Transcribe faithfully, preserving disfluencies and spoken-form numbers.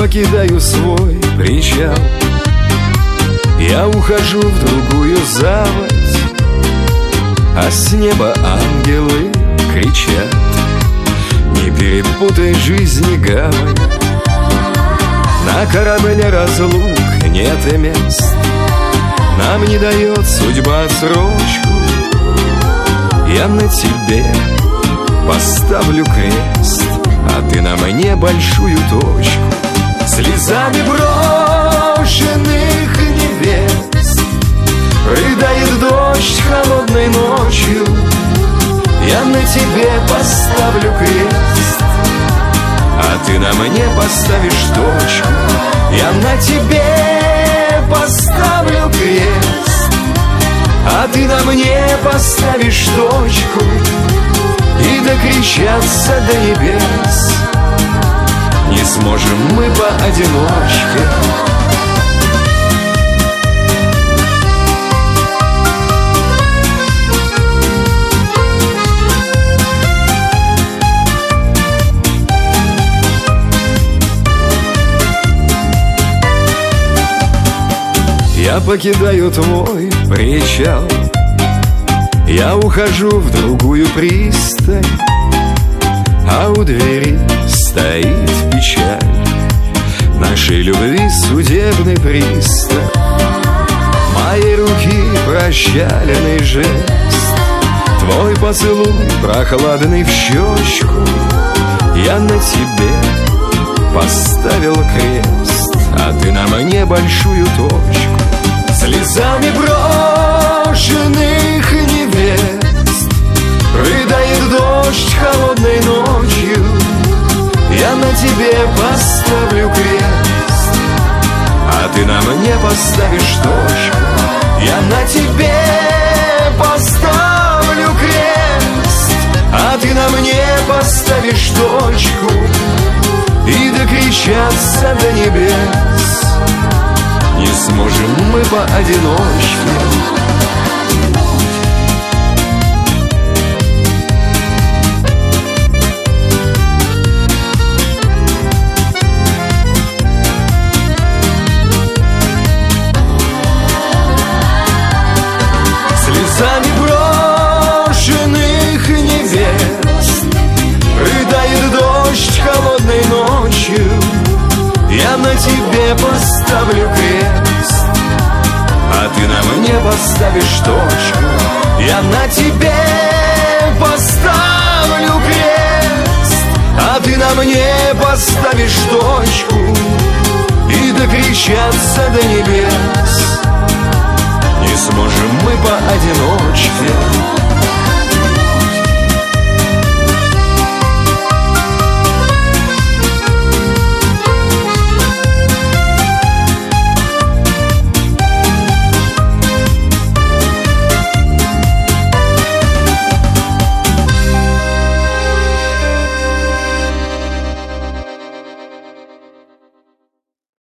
покидаю свой причал, я ухожу в другую заводь, а с неба ангелы кричат: не перепутай жизнь и гавань. На корабле разлук нет и мест, нам не дает судьба отсрочку. Я на тебе поставлю крест, а ты на мне большую точку. Слезами брошенных невест рыдает дождь холодной ночью. Я на тебе поставлю крест, а ты на мне поставишь точку. Я на тебе поставлю крест, а ты на мне поставишь точку. И докричаться до небес не сможем мы поодиночке. Я покидаю твой причал, я ухожу в другую пристань, а у двери стоит печаль нашей любви судебный пристав. Моей руки прощальный жест, твой поцелуй прохладный в щечку. Я на тебе поставил крест, а ты на мне большую точку. Слезами брошенных невест рыдает дождь холодной ночью. Я на тебе поставлю крест, а ты на мне поставишь точку. Я на тебе поставлю крест, а ты на мне поставишь точку. И докричаться до небес не сможем мы поодиночке. Слезами брошенных невест рыдает дождь холодной ночью. Я на тебе поставлю крест, а ты на мне поставишь точку. Я на тебе поставлю крест, а ты на мне поставишь точку. И докричаться до небес не сможем мы поодиночке.